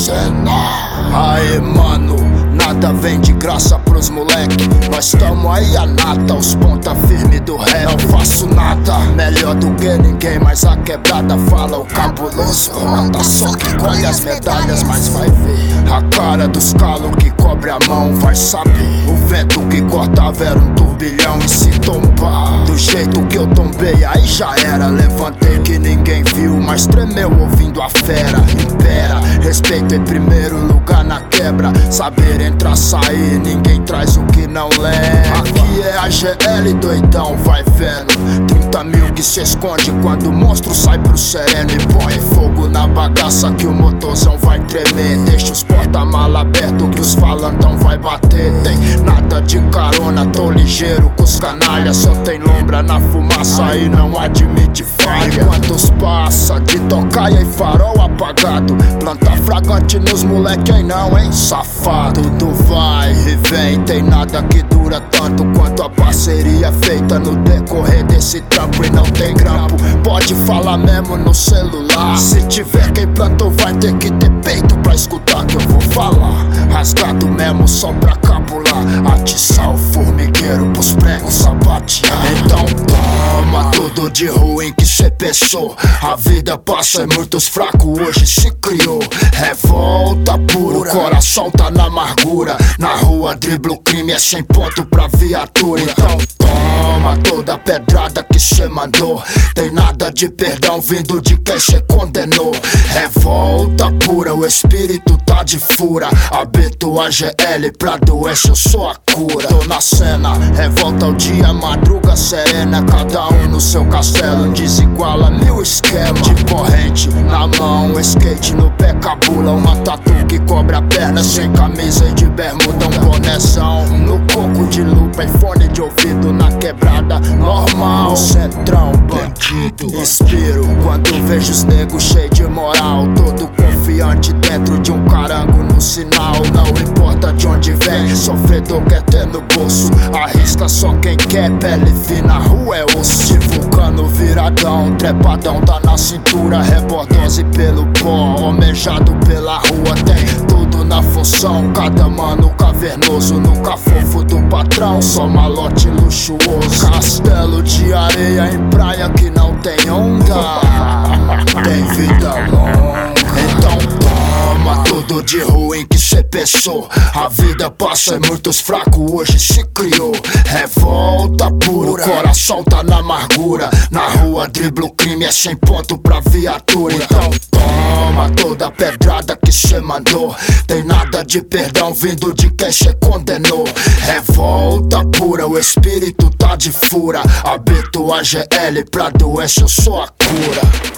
cena. Aê mano, nada vem de graça pros moleque. Nós tamo aí a nata, os ponta firme do rap. Não faço nada melhor do que ninguém, mas a quebrada fala o cabuloso comanda. Só que colhe as medalhas, mas vai ver a cara dos calos que cobre a mão, vai saber. O vento que cortava era um turbilhão, e se tombar do jeito que eu tombei, aí já era. Levantei que ninguém viu, mas tremeu ouvindo a fera. Impera, respeito em primeiro lugar na quebra. Saber entrar, sair, ninguém traz o que não leva. Aqui é a GL doidão, vai vendo. 30 mil que se esconde quando o monstro sai pro sereno. E põe fogo na bagaça que o motorzão vai tremer. Deixa os porta-mala aberto que os falantão vai bater. Tem nada de carona, tô ligeiro com os canalhas. Só tem lombra na fumaça e não admite falha. Quantos passa de tocaia e farol apagado. Planta fragante nos moleque aí não, hein, safado. Tudo vai e vem, tem nada que dura tanto quanto a parceria feita no decorrer desse trampo. E não tem grampo, pode falar mesmo no celular. Se tiver quem plantou vai ter que ter peito pra escutar que eu vou falar. Rasgado mesmo só pra capular, atiçar o formigueiro pros pregos sapatear. Então toma tudo de ruim que cê pensou. A vida passa e muitos fracos hoje se criou. Revolta puro, coração tá na amargura. Na rua dribla o crime, é 100 ponto pra viatura. Então toma toda a pedrada que cê mandou. Tem nada de perdão vindo de quem cê condenou. Revolta pura, o espírito tá de fura. Habito a GL, pra doença eu sou a cura. Tô na cena, revolta o dia, madruga serena. Cada um no seu castelo, desiguala mil esquemas. De corrente na mão, skate no pé, cabula. Uma tatu que cobre a perna, sem camisa e de bermuda. Um bonézão no coco de lupa e fone de ouvido. Na quebrada normal, centrão, bandido. Inspiro quando vejo os negros cheios de moral. Todo confiante dentro de um carango no sinal. Não importa de onde vem, sofredor quer ter no bolso. Arrisca só quem quer, pele fina, rua é osso. Divulgando viradão, trepadão tá na cintura. Rebordose pelo pó, almejado pela rua. Tem tudo na função, cada mano cavernoso. Nunca fofo do patrão, só malote luxuoso. Castelo de areia em praia que não tem onda. Tem vida longa, então toma tudo de ruim que cê pensou. A vida passa e muitos fracos hoje se criou. Revolta puro, coração tá na amargura. Na rua dribla o crime, é 100 ponto pra viatura. Então toma toda a pedrada que cê mandou. Tem nada de perdão vindo de quem cê condenou. Revolta pura, o espírito tá de fura. Habito a GL, pra doença eu sou a cura.